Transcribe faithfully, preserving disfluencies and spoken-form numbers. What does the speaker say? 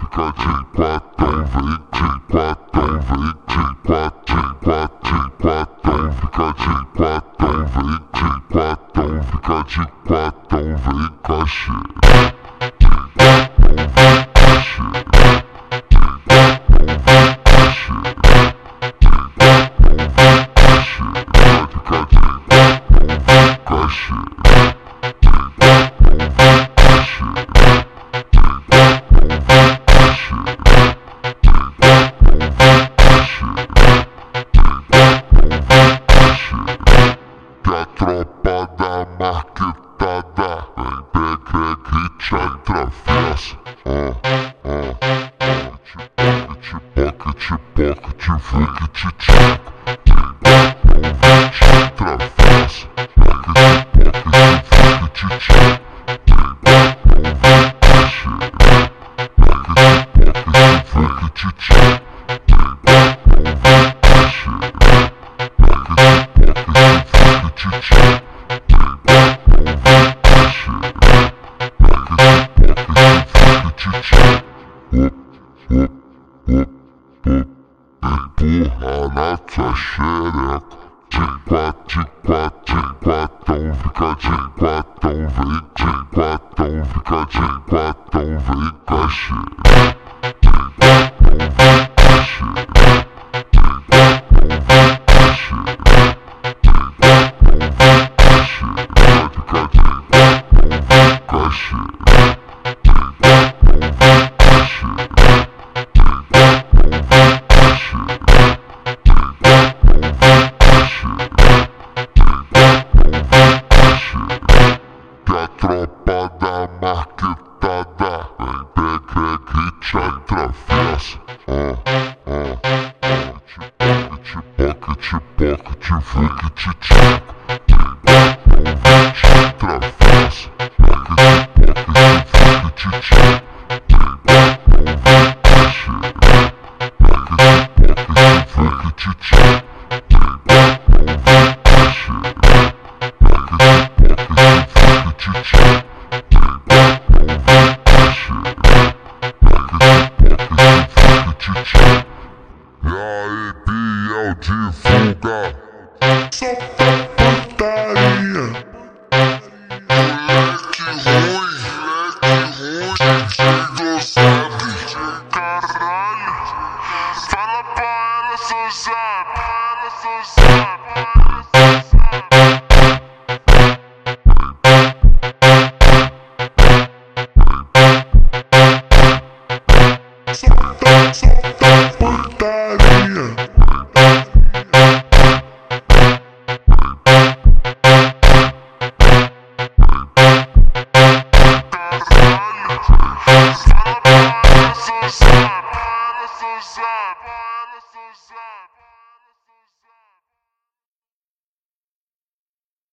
fica de quatro, vem de quatro, vem de quatro, de quatro, de quatro, fica de quatro, vem de quatro, fica de quatro, vem cachê. Tropa da marquetada, vem pegue que te atravessa. Ó, ó, ó, te pocket, pocket, fuck, te tchaca. Vem te atravessa, pocket, pocket, fuck, te tchaca. Vem cachê, pocket, pocket, fuck, te tchaca. Vem cachê, pocket, pocket, fuck, te tchaca. Empurra na tua xereca. De quatro, de quatro, de quatro, fica de quatro, vem de quatro, fica de quatro, vem cachê. Tropa da marquetada, vem pegue que te atravessa. Ó, ó, ó, te pocket, pocket, fuck, te tchaca. Vem te atravessa, pocket, pocket, fuck, te tchaca. Vem cachê, pocket, pocket, fuck, te tchaca. Vem cachê, pocket, pocket, fuck, te tchaca. E aí, Biel divulga. Só putaria. Moleque ruim, moleque ruim. D J sabe. Caralho. Fala pra ela, seu zap. Fala, seu zap. Solta, solta putaria. Caralho, fala pra ela, seu zap. Fala, seu zap. Fala, seu zap.